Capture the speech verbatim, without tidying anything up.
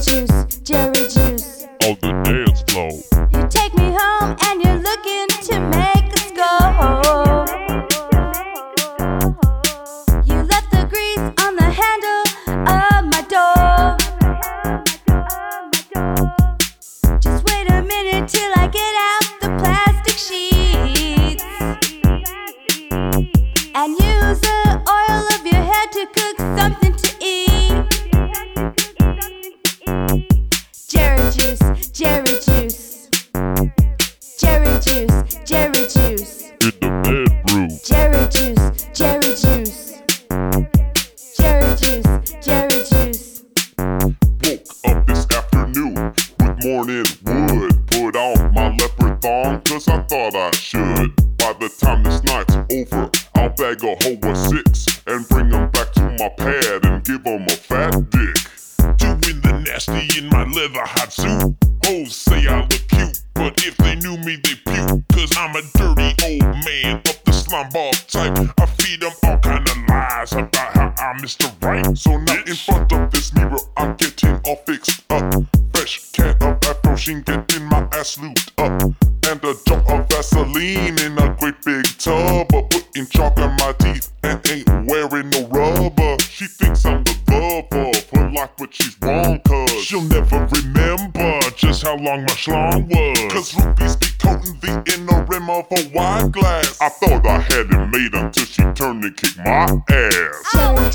juice, Jerry juice. On the dance floor. You take me home and you're looking to make us go. You left the grease on the handle of my door. Just wait a minute till I get out the plastic sheets and use the oil of your head to cook something to eat. Jerry juice, Jerry juice. Jerry juice, Jerry juice. In the bedroom. Jerry juice, Jerry juice. Jerry juice, Jerry juice. Woke up this afternoon with morning wood. Put on my leopard thong, cause I thought I should. By the time this night's over, I'll bag a hoe of six and bring them back to my pad and give them a fat dick. Doing the nasty in my leather hot suit. Hoes say I look cute, but if they knew me, they puke. Cause I'm a dirty old man of the slime ball type. I feed them all kind of lies about how I'm Mister Right. So now in front of this mirror, I'm getting all fixed up. Fresh can of Afro Sheen, getting my ass looped up. And a jar of Vaseline in a great big tub. But putting chalk on my teeth and ain't wearing no rubber. She thinks I'm the lover of her life, but she's wrong, cause she'll never remember just how long my schlong was. Cause rubies be coating the inner rim of a wine glass. I thought I had it made until she turned and kicked my ass. Jerry